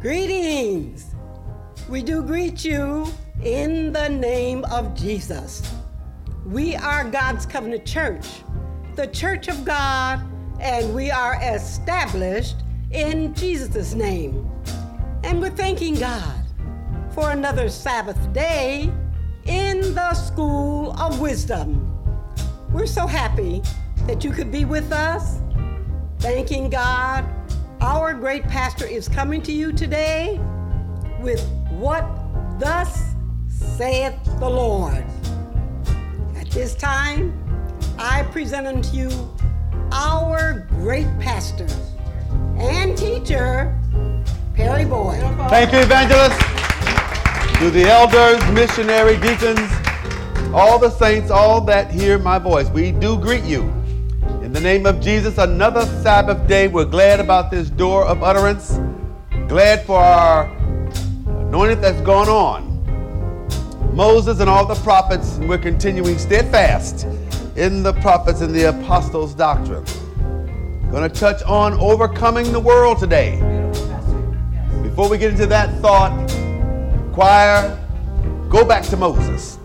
Greetings. We do greet you in the name of Jesus. We are God's Covenant Church, the Church of God, and we are established in Jesus' name. And we're thanking God for another Sabbath day in the School of Wisdom. We're so happy that you could be with us. Thanking God. Our great pastor is coming to you today with what thus saith the Lord. At this time, I present unto you our great pastor and teacher, Perry Boyd. Thank you, Evangelist. To the elders, missionary, deacons, all the saints, all that hear my voice, we do greet you. In the name of Jesus, another Sabbath day. We're glad about this door of utterance. Glad for our anointing that's gone on. Moses and all the prophets, and we're continuing steadfast in the prophets and the apostles' doctrine. Going to touch on overcoming the world today. Before we get into that thought, choir, go back to Moses.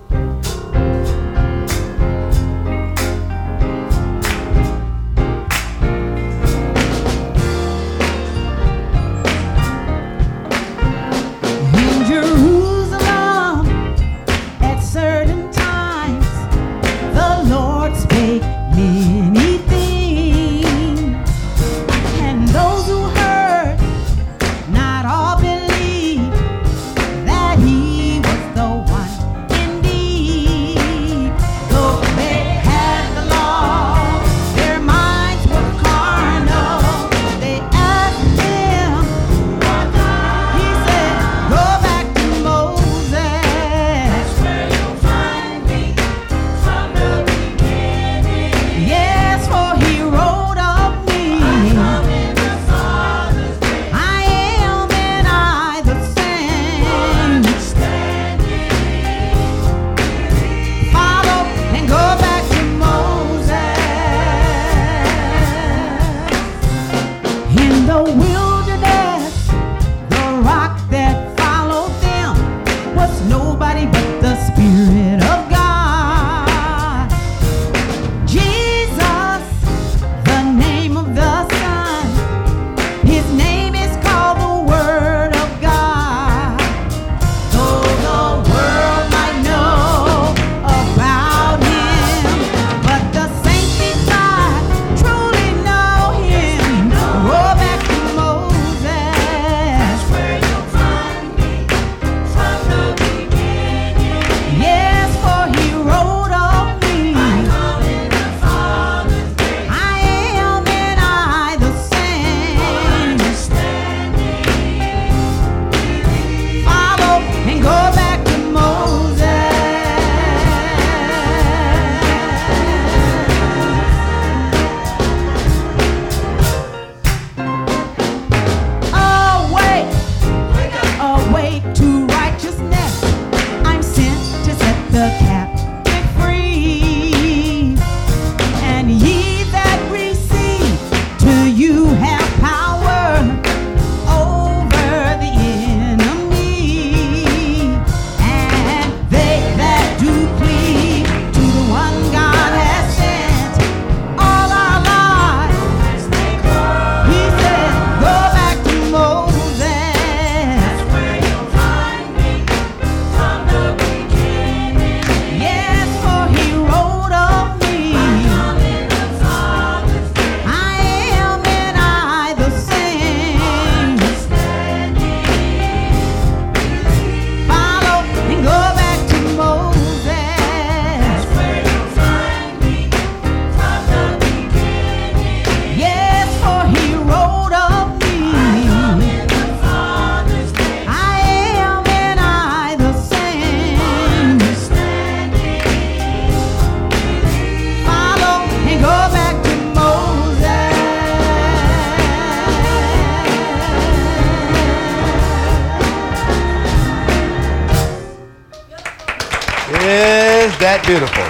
That beautiful.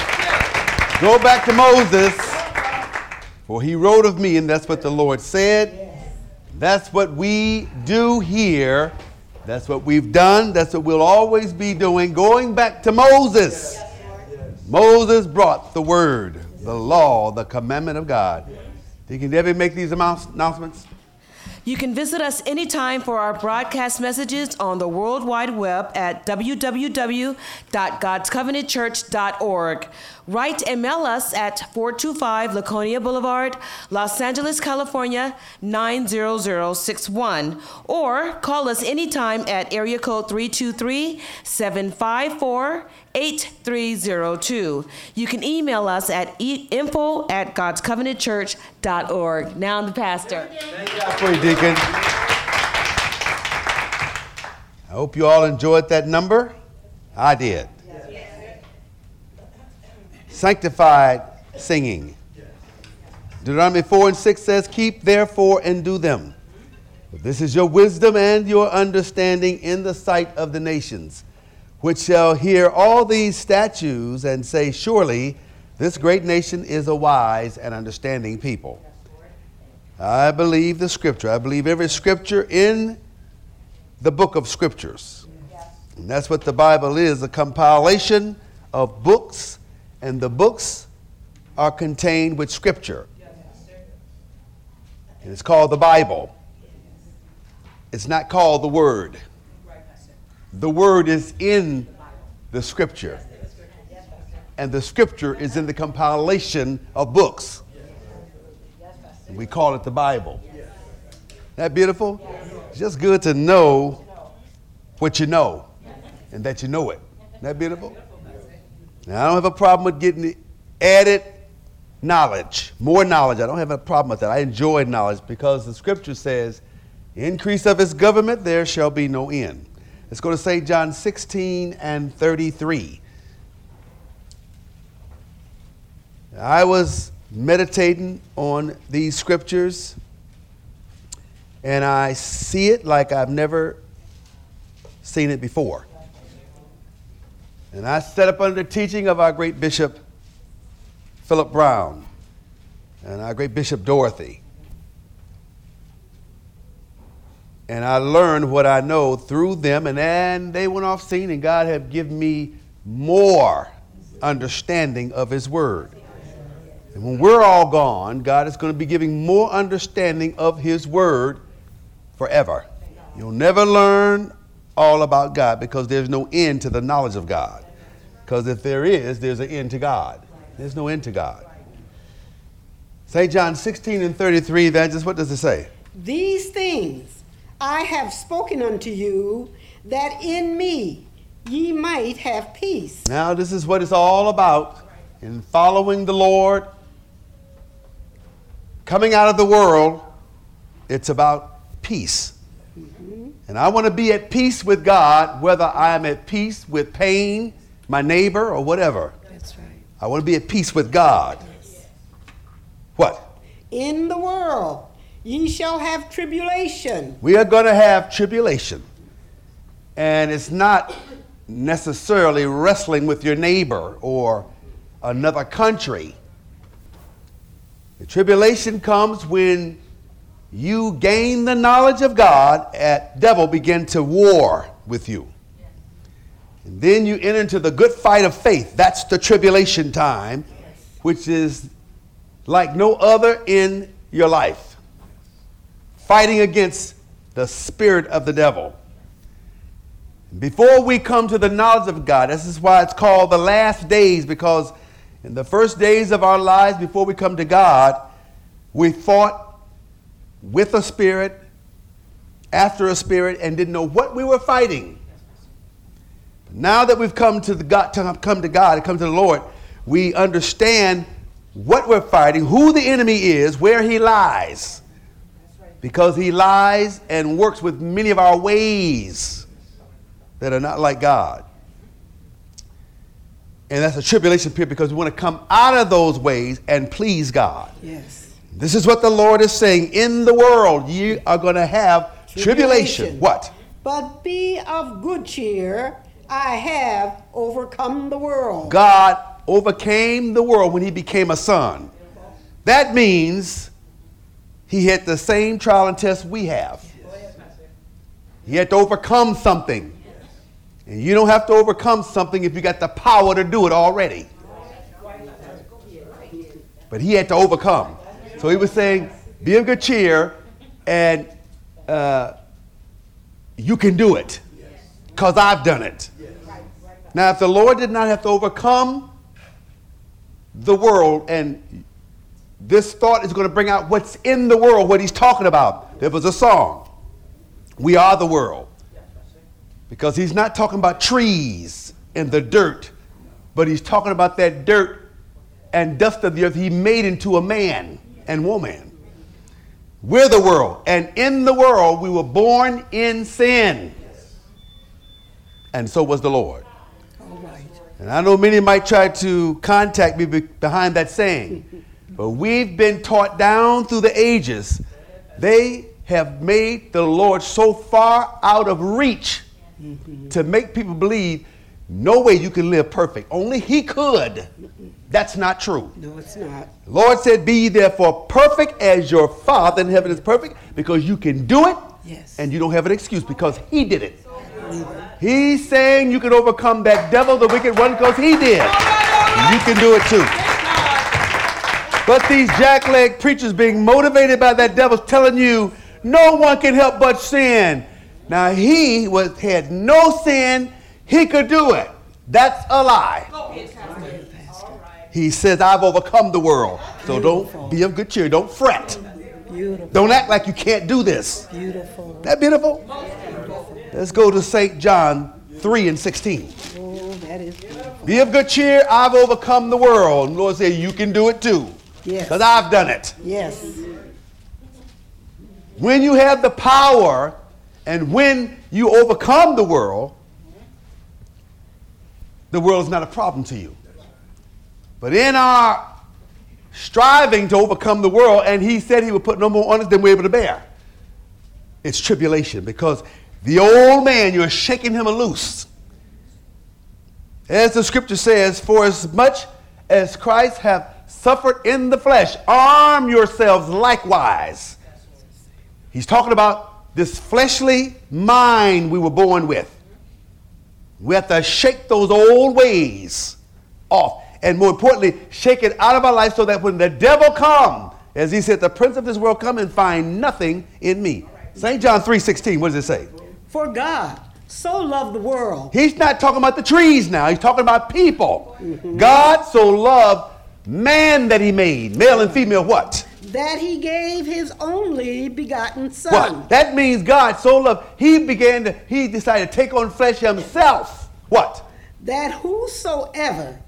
Go back to Moses, for he wrote of me, and that's what the Lord said. That's what we do here. That's what we've done. That's what we'll always be doing. Going back to Moses. Moses brought the word, the law, the commandment of God. Deacon Debbie, make these announcements. You can visit us anytime for our broadcast messages on the World Wide Web at www.godscovenantchurch.org. Write and mail us at 425 Laconia Boulevard, Los Angeles, California, 90061. Or call us anytime at area code 323-754-8302. You can email us at info@godscovenantchurch.org. Now the pastor. Thank God for you, Deacon. I hope you all enjoyed that number. I did. Sanctified singing. Deuteronomy 4:6 says, keep therefore and do them. But this is your wisdom and your understanding in the sight of the nations, which shall hear all these statutes and say, surely this great nation is a wise and understanding people. I believe the scripture. I believe every scripture in the book of scriptures. And that's what the Bible is, a compilation of books, and the books are contained with scripture. And it's called the Bible. It's not called the Word. The Word is in the scripture. And the scripture is in the compilation of books. And we call it the Bible. Isn't that beautiful? It's just good to know what you know and that you know it. Isn't that beautiful? Now, I don't have a problem with getting added knowledge, more knowledge. I don't have a problem with that. I enjoy knowledge because the scripture says, increase of his government, there shall be no end. Let's go to St. John 16:33. I was meditating on these scriptures, and I see it like I've never seen it before. And I set up under the teaching of our great Bishop Philip Brown and our great Bishop Dorothy. And I learned what I know through them, and then they went off scene, and God have given me more understanding of his word. And when we're all gone, God is going to be giving more understanding of his word forever. You'll never learn all about God because there's no end to the knowledge of God. Because if there is, there's an end to God. There's no end to God. St. John 16:33, evangelist, what does it say? These things I have spoken unto you, that in me ye might have peace. Now this is what it's all about in following the Lord. Coming out of the world, it's about peace. And I want to be at peace with God, whether I am at peace with pain, my neighbor, or whatever. That's right. I want to be at peace with God. Yes. What? In the world ye shall have tribulation. We are going to have tribulation. And it's not necessarily wrestling with your neighbor or another country. The tribulation comes when you gain the knowledge of God, and devil begin to war with you. And then you enter into the good fight of faith. That's the tribulation time, which is like no other in your life. Fighting against the spirit of the devil. Before we come to the knowledge of God, this is why it's called the last days, because in the first days of our lives before we come to God, we fought with a spirit, after a spirit, and didn't know what we were fighting. Now that we've come to God, come to the Lord, we understand what we're fighting, who the enemy is, where he lies. Because he lies and works with many of our ways that are not like God. And that's a tribulation period because we want to come out of those ways and please God. Yes. This is what the Lord is saying. In the world, you are going to have tribulation. What? But be of good cheer. I have overcome the world. God overcame the world when he became a son. That means he had the same trial and test we have. He had to overcome something. And you don't have to overcome something if you got the power to do it already. But he had to overcome. So he was saying, be of good cheer, and you can do it, because I've done it. Now, if the Lord did not have to overcome the world, and this thought is going to bring out what's in the world, what he's talking about. There was a song, We Are the World. Because he's not talking about trees and the dirt, but he's talking about that dirt and dust of the earth he made into a man and woman. We're the world, and in the world we were born in sin. And so was the Lord. All right. And I know many might try to contact me behind that saying, but we've been taught down through the ages, they have made the Lord so far out of reach to make people believe no way you can live perfect. Only he could. That's not true. No, it's not. The Lord said, be ye therefore perfect as your Father in heaven is perfect, because you can do it. Yes. And you don't have an excuse because he did it. He's saying you can overcome that devil, the wicked one, because he did. And you can do it too. But these jackleg preachers being motivated by that devil telling you no one can help but sin. Now he had no sin. He could do it. That's a lie. He says, I've overcome the world. So don't be of good cheer. Don't fret. Beautiful. Don't act like you can't do this. Beautiful. Isn't that beautiful? Let's go to St. John 3:16. Oh, that is beautiful. Be of good cheer. I've overcome the world. And the Lord said, you can do it too. Yes. Because I've done it. Yes. When you have the power and when you overcome the world is not a problem to you. But in our striving to overcome the world, and he said he would put no more on us than we're able to bear, it's tribulation, because the old man, you're shaking him loose. As the scripture says, for as much as Christ hath suffered in the flesh, arm yourselves likewise. He's talking about this fleshly mind we were born with. We have to shake those old ways off. And more importantly, shake it out of our life so that when the devil come, as he said, the prince of this world come and find nothing in me. St. John 3:16, what does it say? For God so loved the world. He's not talking about the trees now. He's talking about people. God so loved man that he made, male and female what? That he gave his only begotten son. What? That means God so loved, he decided to take on flesh himself. What? That whosoever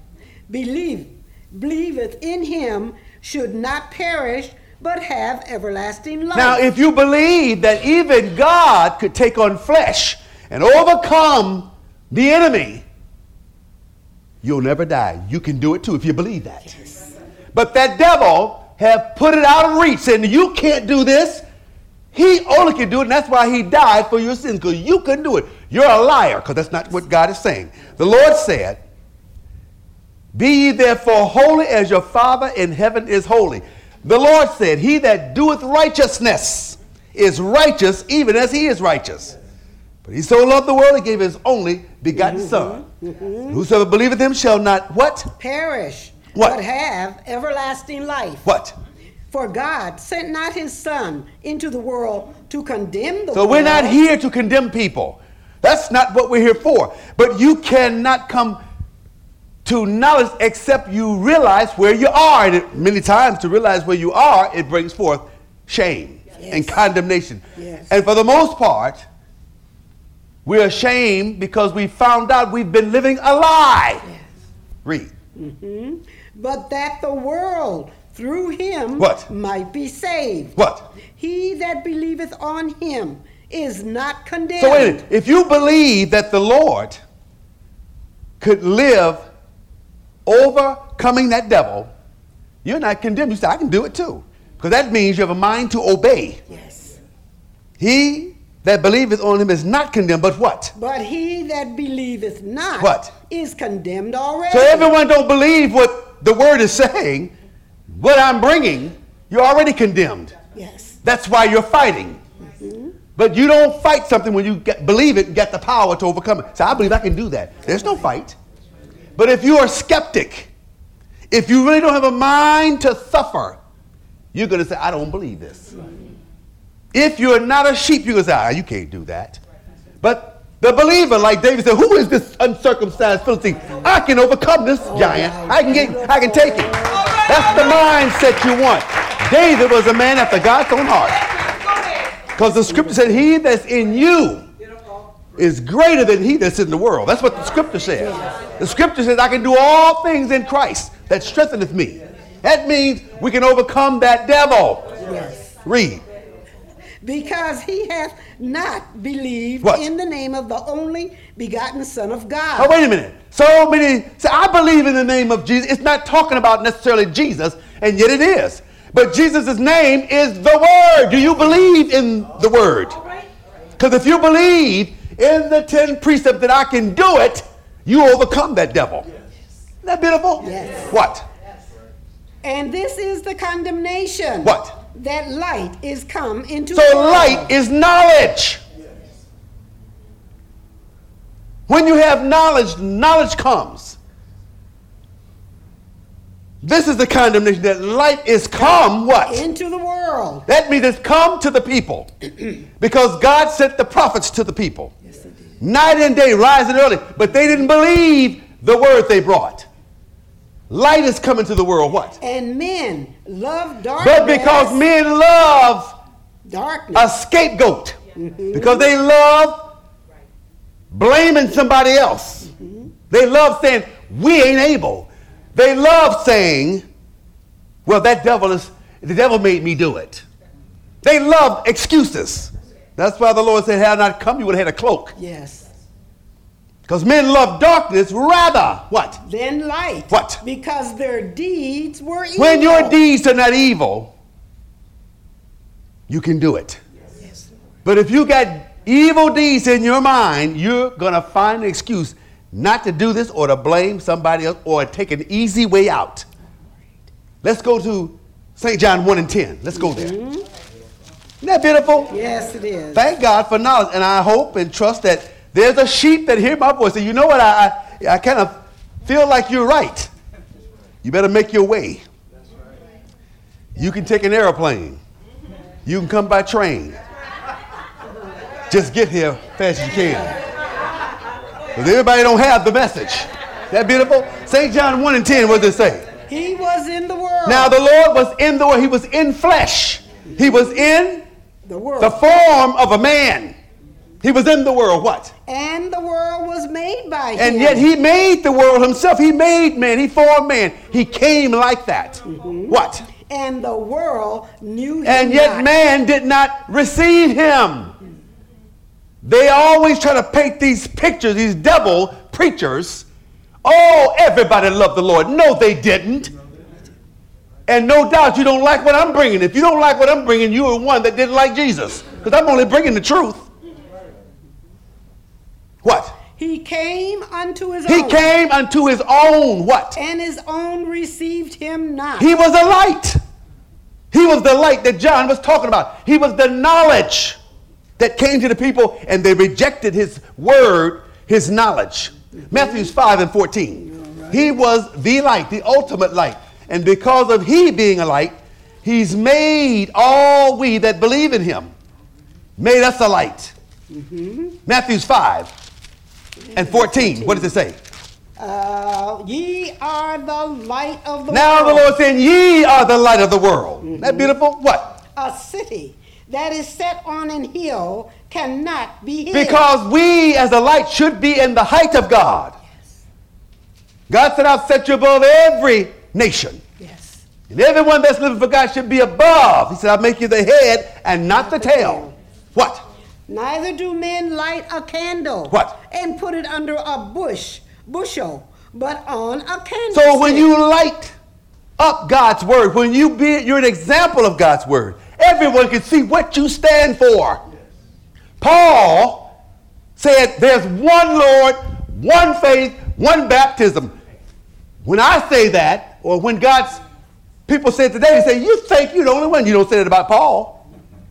believeth in him should not perish, but have everlasting life. Now, if you believe that even God could take on flesh and overcome the enemy, you'll never die. You can do it too if you believe that. Yes. But that devil have put it out of reach, saying you can't do this. He only can do it, and that's why he died for your sins, because you couldn't do it. You're a liar, because that's not what God is saying. The Lord said, be ye therefore holy as your Father in heaven is holy. The Lord said, he that doeth righteousness is righteous even as he is righteous. But he so loved the world, he gave his only begotten Son. Whosoever believeth him shall not what? Perish. What? But have everlasting life. What? For God sent not his Son into the world to condemn the world. So we're not here to condemn people. That's not what we're here for. But you cannot come to knowledge except you realize where you are. And many times to realize where you are, it brings forth shame and condemnation. Yes. And for the most part, we're ashamed because we found out we've been living a lie. Yes. Read. But that the world through him What? might be saved. What? He that believeth on him is not condemned. So wait a minute. If you believe that the Lord could live overcoming that devil, you're not condemned. You say, I can do it too. Because that means you have a mind to obey. Yes. He that believeth on him is not condemned, but what? But he that believeth not What? is condemned already. So everyone don't believe what the word is saying, what I'm bringing, you're already condemned. Yes. That's why you're fighting. But you don't fight something when you believe it and get the power to overcome it. So I believe I can do that. There's no fight. But if you are skeptic, if you really don't have a mind to suffer, you're going to say, I don't believe this. If you're not a sheep, you're going to say, you can't do that. But the believer, like David said, who is this uncircumcised Philistine? I can overcome this giant. I can take it. That's the mindset you want. David was a man after God's own heart. Because the scripture said, he that's in you is greater than he that's in the world. That's what the scripture says. The scripture says, I can do all things in Christ that strengtheneth me. That means we can overcome that devil. Yes. Read. Because he hath not believed in the name of the only begotten Son of God. Oh, wait a minute. So many say, I believe in the name of Jesus. It's not talking about necessarily Jesus, and yet it is. But Jesus' name is the Word. Do you believe in the Word? Because if you believe in the 10 precepts that I can do it, you overcome that devil. Isn't that beautiful? Yes. What? And this is the condemnation. What? That light is come into So the world. light is knowledge. When you have knowledge, knowledge comes. This is the condemnation, that light is come, what? Into the world. That means it's come to the people. Because God sent the prophets to the people. Yes, he did. Night and day, rising early. But they didn't believe the word they brought. Light is coming to the world, what? And men love darkness. But because men love darkness. a scapegoat. Because they love blaming somebody else. They love saying, we ain't able. They love saying, well, the devil made me do it. They love excuses. That's why the Lord said, had I not come, you would have had a cloak. Yes. Because men love darkness rather, what? Than light. What? Because their deeds were evil. When your deeds are not evil, you can do it. Yes. But if you got evil deeds in your mind, you're going to find an excuse not to do this or to blame somebody else or take an easy way out. Let's go to St. John 1 and 10. Let's go there. Isn't that beautiful? Yes, it is. Thank God for knowledge. And I hope and trust that there's a sheep that hear my voice. And you know what? I kind of feel like you're right. You better make your way. You can take an airplane. You can come by train. Just get here fast as you can. Because everybody don't have the message. That beautiful? St. John 1 and 10, what does it say? He was in the world. Now the Lord was in the world. He was in flesh. He was in the world. The form of a man. He was in the world. What? And the world was made by him. And yet he made the world himself. He made man. He formed man. He came like that. What? And the world knew him And yet not. man did not receive him. They always try to paint these pictures, these devil preachers. Oh, everybody loved the Lord. No, they didn't. And no doubt you don't like what I'm bringing. If you don't like what I'm bringing, you are one that didn't like Jesus. Because I'm only bringing the truth. What? He came unto his He own. came unto his own what? And his own received him not. He was a light. He was the light that John was talking about. He was the knowledge that came to the people, and they rejected his word, his knowledge. Matthew 5 and 14. Right. He was the light, the ultimate light. And because of he being a light, he's made all we that believe in him, made us a light. Matthew 5 and 14. What does it say? Ye are the light of the Now world. the Lord saying, ye are the light of the world. Isn't that beautiful? What? A city that is set on an hill cannot be hid. Because we as a light should be in the height of God. Yes. God said, I'll set you above every nation. Yes. And everyone that's living for God should be above. He said, I'll make you the head and not the tail. What? Neither do men light a candle. What? And put it under a bushel, but on a candlestick. So when you light up God's word, when you're an example of God's word, everyone can see what you stand for. Paul said there's one Lord, one faith, one baptism. When I say that, or when God's people say it today, they say, you think you're the only one. You don't say that about Paul.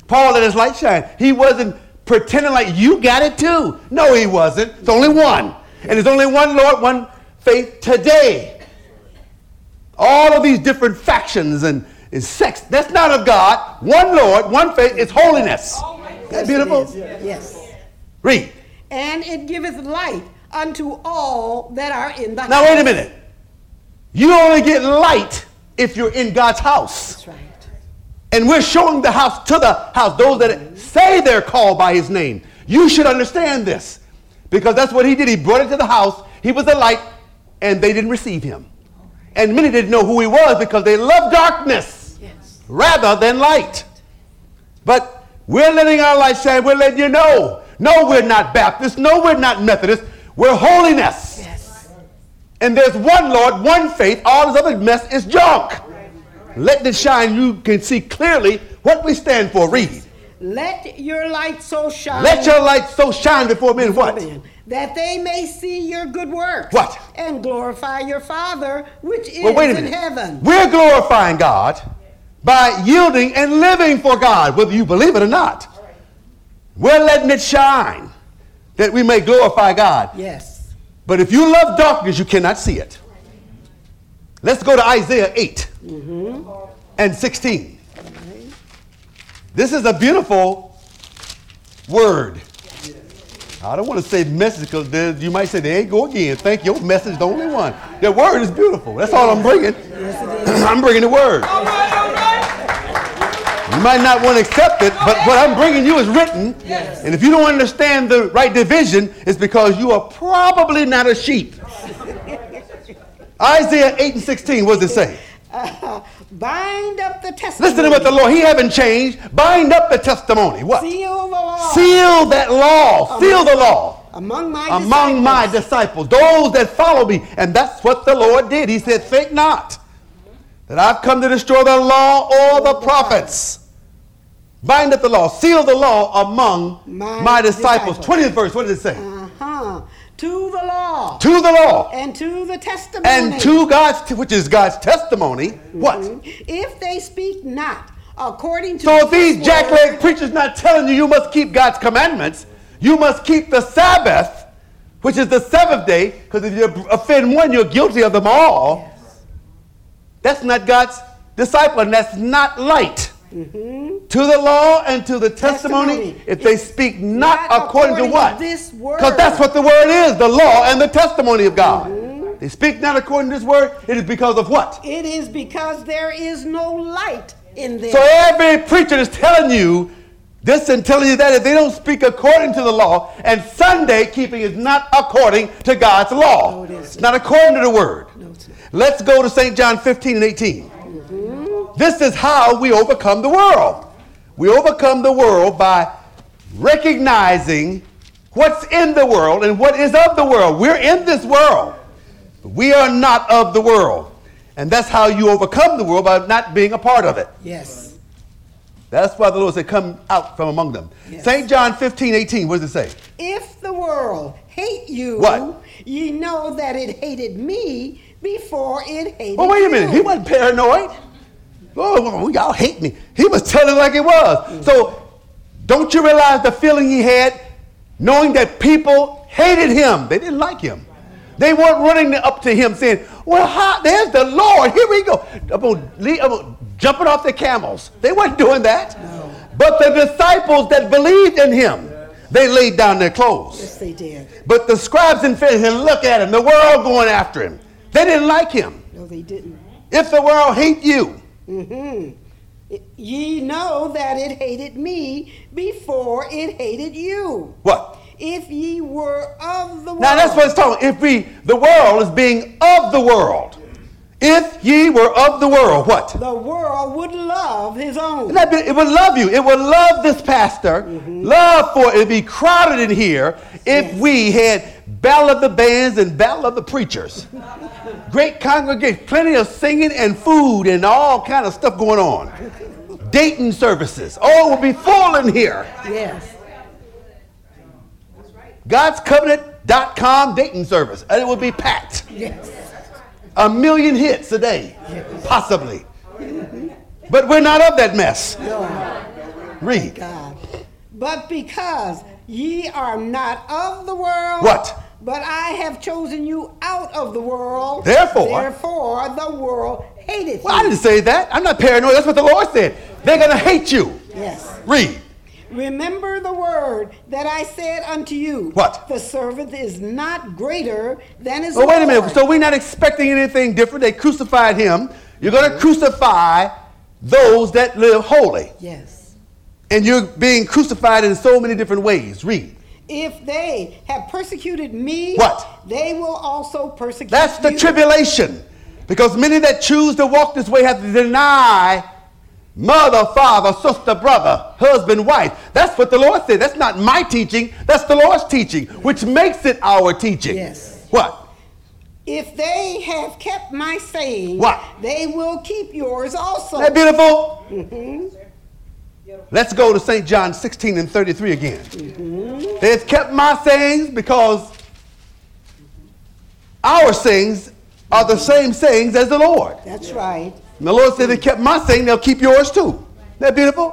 Paul let his light shine. He wasn't pretending like you got it too. No, he wasn't. It's only one. And there's only one Lord, one faith today. All of these different factions and sects, that's not of God. One Lord, one faith, it's holiness. Isn't that beautiful? Yes. Read. And it giveth light unto all that are in the house. Now wait a minute. You only get light if you're in God's house. That's right. And we're showing the house to the house, those that say they're called by his name. You should understand this, because that's what he did. He brought it to the house. He was the light, and they didn't receive him. And many didn't know who he was because they loved darkness rather than light. But we're letting our light shine. We're letting you know. No, we're not Baptist. No, we're not Methodist. We're holiness. Yes. And there's one Lord, one faith. All this other mess is junk. Let it shine. You can see clearly what we stand for. Read. Let your light so shine. Let your light so shine before men. What? That they may see your good works. What? And glorify your Father which is Wait a in minute. heaven. We're glorifying God by yielding and living for God, whether you believe it or not. We're letting it shine that we may glorify God. Yes. But if you love darkness, you cannot see it. Let's go to Isaiah 8 and 16. This is a beautiful word. I don't want to say message because you might say, there you go again. Think your message is the only one. The word is beautiful. That's all I'm bringing. Yes, it is. I'm bringing the word. You might not want to accept it, but what I'm bringing you is written. Yes. And if you don't understand the right division, it's because you are probably not a sheep. Isaiah 8 and 16, what does it say? Bind up the testimony. Listen to what the Lord, he haven't changed. Bind up the testimony. What? Seal the law. Seal that law. Seal the law. Among my disciples, those that follow me. And that's what the Lord did. He said, think not that I've come to destroy the law or the prophets. Bind up the law. Seal the law among my disciples. 20th verse, what does it say? To the law. To the law. And to the testimony. And to God's, which is God's testimony. What? If they speak not according to So if these jackleg preachers not telling you you must keep God's commandments, you must keep the Sabbath, which is the seventh day, because if you offend one, you're guilty of them all. Yes. That's not God's disciple, and that's not light. To the law and to the testimony, if they speak not according to what? Because that's what the word is, the law and the testimony of God. They speak not according to this word, it is because of what? It is because there is no light in them. So every preacher is telling you this and telling you that if they don't speak according to the law, and Sunday keeping is not according to God's law. No, it isn't. It's not according to the word. No, it's not. Let's go to St. John 15 and 18. This is how we overcome the world. We overcome the world by recognizing what's in the world and what is of the world. We're in this world. But we are not of the world. And that's how you overcome the world, by not being a part of it. Yes. That's why the Lord said, come out from among them. Yes. St. John 15, 18, what does it say? If the world hate you, what? Ye know that it hated me before it hated you. Well, wait a minute. He wasn't paranoid. Oh, y'all hate me. He was telling it like it was. So don't you realize the feeling he had knowing that people hated him? They didn't like him. They weren't running up to him saying, well, there's the Lord. Here we go. I'm jumping off the camels. They weren't doing that. No. But the disciples that believed in him, they laid down their clothes. Yes, they did. But the scribes and Pharisees, look at him. The world going after him. They didn't like him. No, they didn't. If the world hate you, ye know that it hated me before it hated you. What? If ye were of the world. Now that's what it's talking. The world is being of the world. If ye were of the world, what? The world would love his own. It would love you. It would love this pastor. Love for it. It'd be crowded in here if we had Battle of the Bands and Battle of the Preachers. Great congregation, plenty of singing and food and all kind of stuff going on. Dating services. Oh, it would be full in here. Yes. God'sCovenant.com dating service. And it would be packed. Yes. 1 million hits a day. Possibly. But we're not of that mess. No. Read. God. But because ye are not of the world. What? But I have chosen you out of the world. Therefore the world hateth Well, I you. didn't say that. I'm not paranoid. That's what the Lord said. They're going to hate you. Yes. Read. Remember the word that I said unto you. What? The servant is not greater than his Oh, wait a Lord. minute. So we're not expecting anything different. They crucified him. You're going to crucify those that live holy. Yes. And you're being crucified in so many different ways. Read. If they have persecuted me, What? they will also persecute That's the you. tribulation. Because many that choose to walk this way have to deny mother, father, sister, brother, husband, wife. That's what the Lord said. That's not my teaching. That's the Lord's teaching, which makes it our teaching. Yes. What? If they have kept my saying, What? they will keep yours also. Isn't that beautiful? Mhm. Let's go to St. John 16 and 33 again. They have kept my sayings because our sayings are the same sayings as the Lord. That's right. And the Lord said they kept my saying, they'll keep yours too. Isn't that beautiful?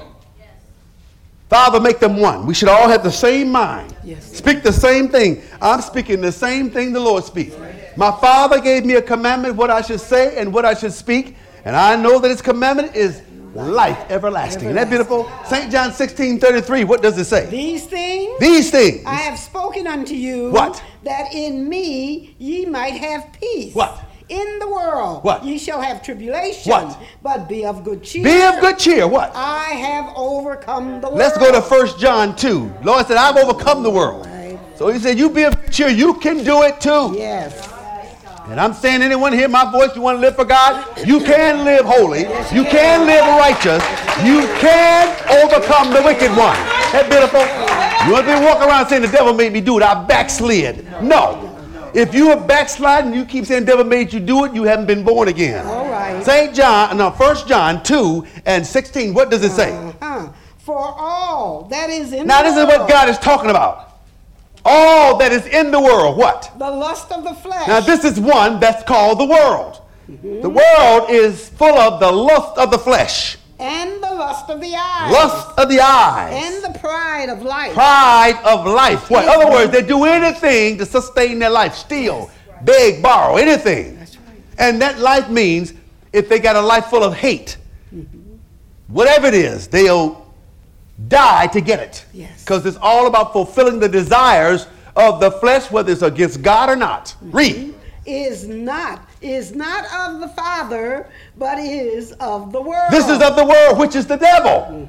Father, make them one. We should all have the same mind. Yes. Speak the same thing. I'm speaking the same thing the Lord speaks. My Father gave me a commandment what I should say and what I should speak. And I know that his commandment is life everlasting. Isn't that beautiful? St. John 16:33. What does it say? These things These things. I have spoken unto you, What? that in me ye might have peace. What? In the world What? ye shall have tribulation. What? But be of good cheer. Be of good cheer. What? I have overcome the world. Let's go to 1 John 2. Lord said, I've overcome the world. Right. So he said, you be of good cheer. You can do it too. Yes. And I'm saying, anyone hear my voice, you want to live for God? You can live holy. You can live righteous. You can overcome the wicked one. That beautiful? You want to walk around saying the devil made me do it. I backslid. No. If you are backsliding, you keep saying the devil made you do it, you haven't been born again. All right. 1 John 2 and 16, what does it say? For all that is in Now the this is world, what God is talking about. All that is in the world, what? the lust of the flesh. Now this is one that's called the world. The world is full of the lust of the flesh, and the lust of the eyes. lust of the eyes, And the pride of life. pride of life. What? In other words, they do anything to sustain their life. Steal, beg, borrow, anything. That's right. And that life means if they got a life full of hate, whatever it is, they'll die to get it. Yes. Because it's all about fulfilling the desires of the flesh, whether it's against God or not. Read. Is not of the Father, but is of the world. This is of the world, which is the devil.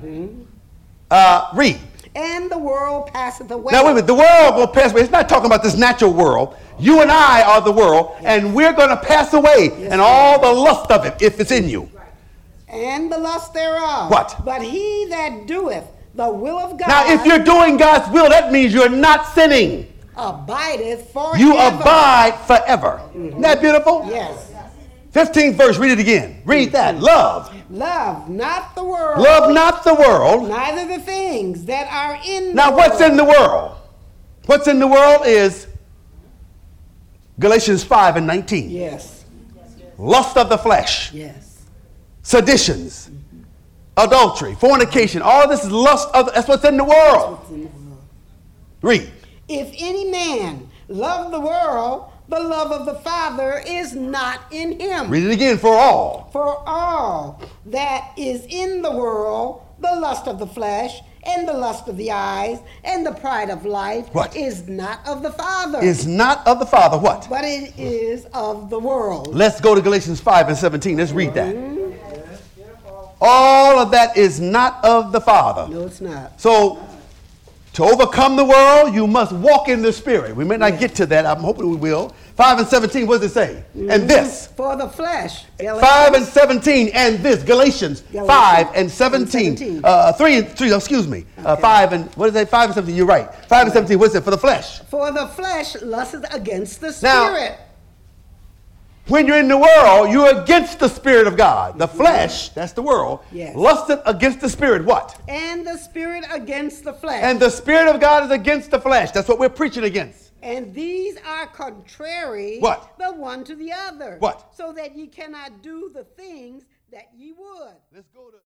Read. And the world passeth away. Now, wait a minute. The world will pass away. It's not talking about this natural world. You and I are the world, and we're going to pass away, and all the lust of it, if it's in you. And the lust thereof. What? But he that doeth the will of God. Now, if you're doing God's will, that means you're not sinning. Abideth forever. You abide forever. Isn't that beautiful? Yes. 15th verse, read it again. Read that. Love. Love not the world. Love not the world. Neither the things that are in Now, the what's world. in the world? What's in the world is Galatians 5 and 19. Yes. Lust of the flesh, Yes. seditions, adultery, fornication. All this is lust of, that's what's in the world. Read. If any man love the world, the love of the Father is not in him. Read it again. For all. For all that is in the world, the lust of the flesh, and the lust of the eyes, and the pride of life, What? is not of the Father, Is not of the Father. What? but it is of the world. Let's go to Galatians 5 and 17. Let's read that. All of that is not of the Father. No, it's not. So, to overcome the world, you must walk in the Spirit. We may not get to that. I'm hoping we will. 5 and 17, what does it say? And this. For the flesh. 5 and 17, and this. Galatians 5 and 17. 3 and 3, excuse me. 5 and, what is that? 5 and 17, you're right. 5 and 17, what's it? For the flesh. For the flesh lusteth against the Now, Spirit. When you're in the world, you're against the Spirit of God. The flesh, that's the world, Yes. lusted against the Spirit. What? And the Spirit against the flesh. And the Spirit of God is against the flesh. That's what we're preaching against. And these are contrary What? the one to the other. What? So that ye cannot do the things that ye would. Let's go to